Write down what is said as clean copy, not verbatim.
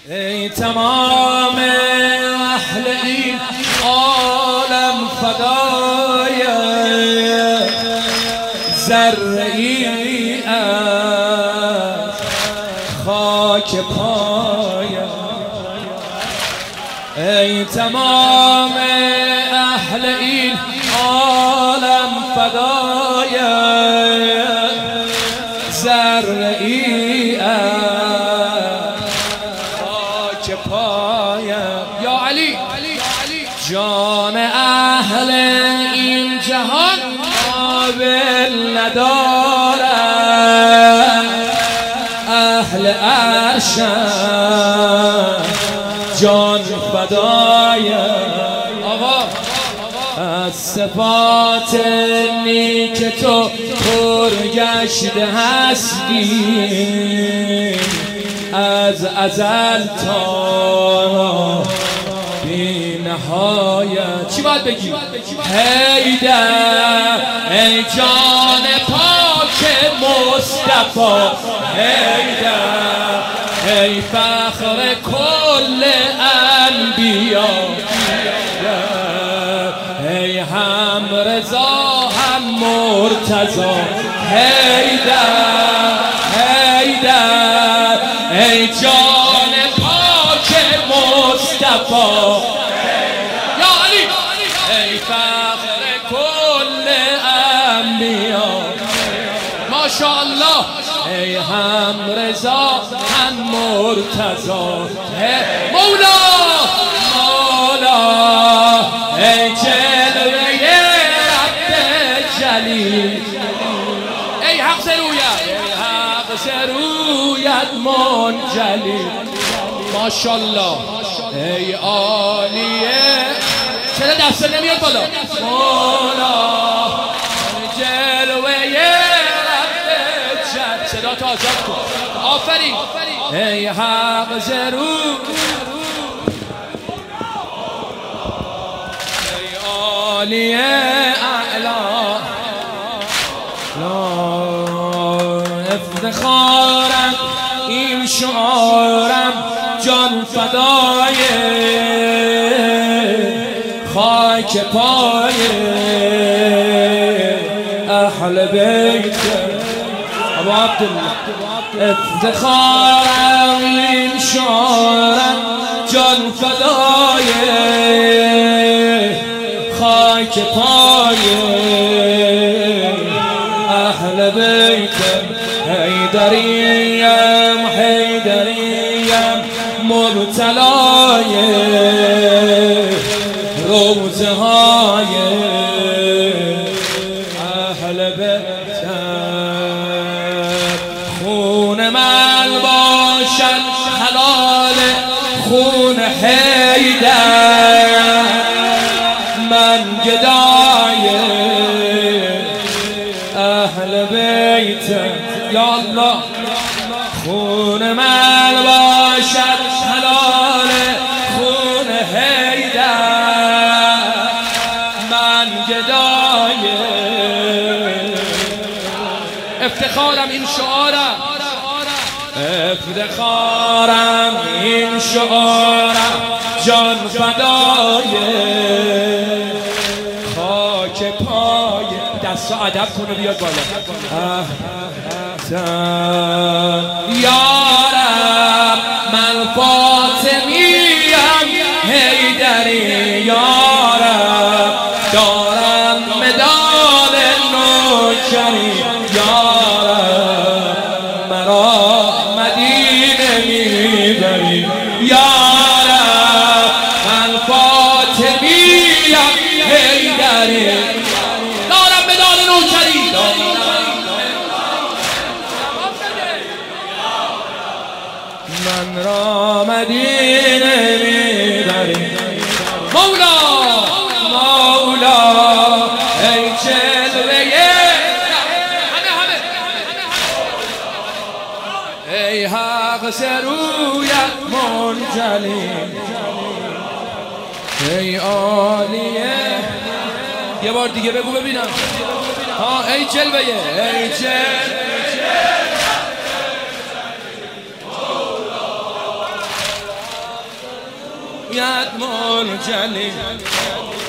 ای تمام اهل این عالم فدای ذره‌ای از خاک پایم. ای تمام اهل این عالم فدای ذره‌ای از خاک پایم. یا علی جان اهل این جهان قابل ندارد، اهل عرشم جان فدای. آقا از صفات نیک تو پر گشته هستی، از ازل تا بی نهایت. چی باید بگی؟ حیدر ای جان پاک مصطفی، حیدر ای فخر کل انبیا، ای هم رضا هم مرتضی. حیدر حیدر ای جان پاک مصطفی، یا علی ای فخر کل انبیا. ماشاءالله ای هم رضا هم مرتضی. مولا مولا ای جلوه رب جلیل، ای حق سرویت ای حق سرویت منجلی. ماشاءالله ای عالیه. چرا دست نمیاد بالا؟ مولا جلوه رب جلیل، صدا تو آزاد کن. آفرین ای حق زرو، ای عالیه اعلا. افتخارم این شعارم جان فدای خاک پای اهل بیت ابو عبدالله. افتخارم این شعارم جان فدای خاک پای اهل بیت. حیدریم حیدریم مبتلای روزه های اهل بیت. خون من باشد حلال خون حیدر، من گدای اهل بیت. یا الله خون من باشد حلال خون حیدر، من گدای. افتخارم این شعارم، افتخارم این شعارم جان فدای خاک پای. دست ادب کنه بیاد بالا. یارم من فاطمیم حیدری، یارم دارم مدال نوکری، یارم مرا مدینه میبری، یارم من فاطمیم حیدری دارم مدال نوکری، من را مدینه میبری. مولا مولا ای جلوه ای حق سرویت منجلی، ای عالیه. یه بار دیگه بگو ببینم. ها ای جلوه ای جلوه يا دموع الجليل